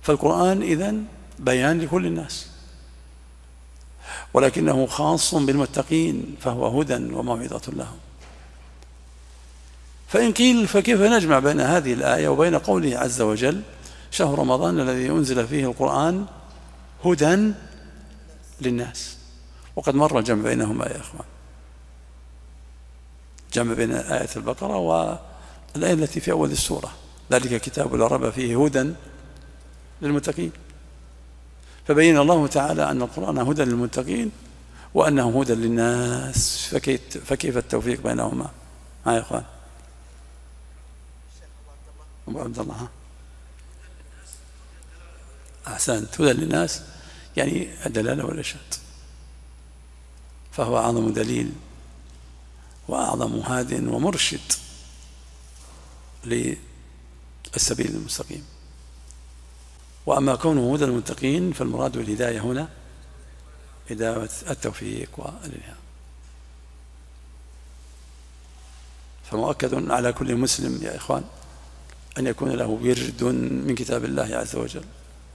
فالقرآن إذن بيان لكل الناس، ولكنه خاص بالمتقين، فهو هدى وموعظة لهم. فإن قيل فكيف نجمع بين هذه الآية وبين قوله عز وجل: شهر رمضان الذي أنزل فيه القرآن هدى للناس؟ وقد مر الجمع بينهما يا إخوان، جمع بين آية البقرة والآية التي في أول السورة: ذلك كتاب لا ريب فيه هدى للمتقين. فبين الله تعالى أن القرآن هدى للمتقين وأنه هدى للناس، فكيف التوفيق بينهما؟ ها يا إخوان؟ أبو عبد الله، أحسنت. هدى للناس يعني الدلالة والإرشاد، فهو أعظم دليل وأعظم هاد ومرشد للسبيل المستقيم. وأما كونه هدى المتقين فالمراد بالهداية هنا هداية التوفيق والإلهام. فمؤكد على كل مسلم يا إخوان أن يكون له ورد من كتاب الله عز وجل،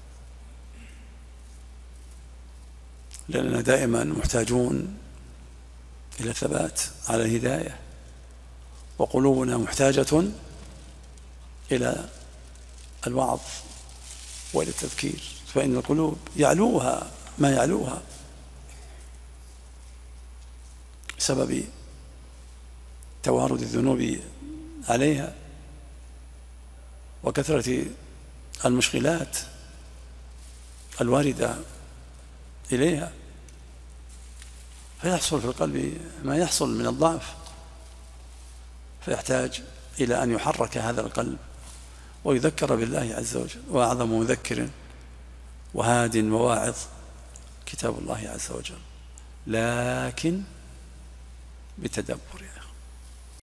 لأننا دائما محتاجون إلى الثبات على الهداية، وقلوبنا محتاجة إلى الوعظ وإلى التذكير، فإن القلوب يعلوها ما يعلوها بسبب توارد الذنوب عليها وكثرة المشغلات الواردة إليها، فيحصل في القلب ما يحصل من الضعف، فيحتاج إلى أن يحرك هذا القلب ويذكر بالله عز وجل. وأعظم مذكر وهاد وواعظ كتاب الله عز وجل، لكن بتدبر